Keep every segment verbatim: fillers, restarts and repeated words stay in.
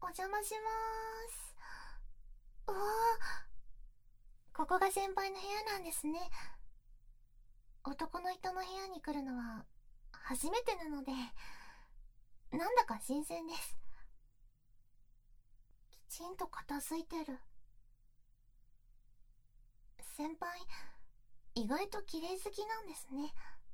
邪魔しまーす。うわー、ここが先輩の部屋なんですね。男の人の部屋に来るのは初めてなので、なんだか新鮮です。きちんと片付いてる。先輩、意外と綺麗好きなんですね。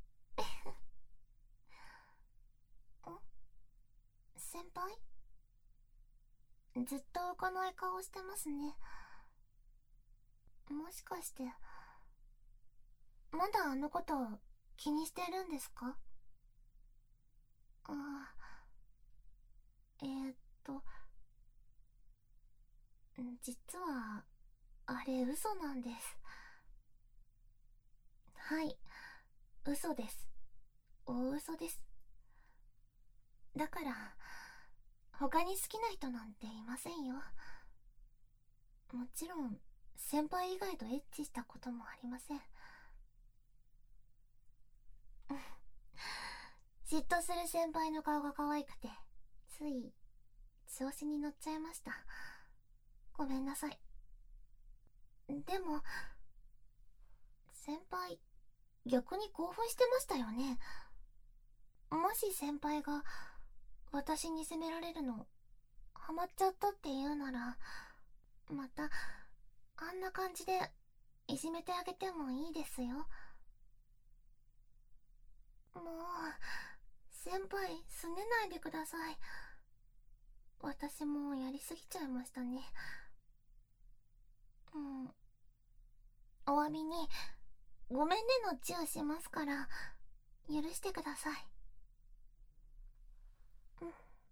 ん先輩、ずっと浮かない顔してますね。もしかして、まだあのこと気にしてるんですか？ああ、えー、っと、実は、あれ嘘なんです。はい、嘘です。大嘘です。だから、他に好きな人なんていませんよ。もちろん、先輩以外とエッチしたこともありません。嫉妬する先輩の顔が可愛くて、つい、調子に乗っちゃいました。ごめんなさい。でも、先輩、逆に興奮してましたよね。もし先輩が、私に責められるの、ハマっちゃったって言うなら、また、あんな感じで、いじめてあげてもいいですよ。もう、先輩、すねないでください。私もやりすぎちゃいましたね。うん。お詫びに、ごめんねのチューしますから、許してください。うん。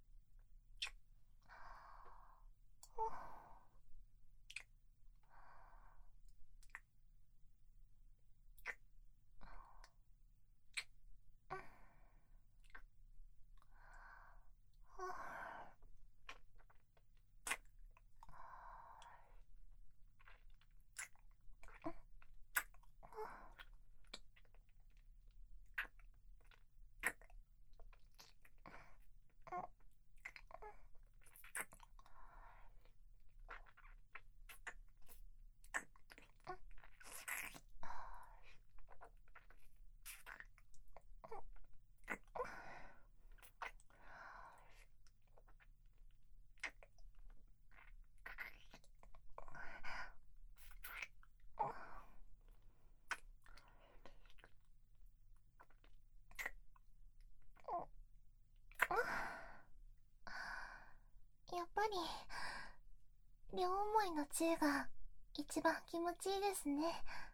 やっぱり、両思いのチューが一番気持ちいいですね。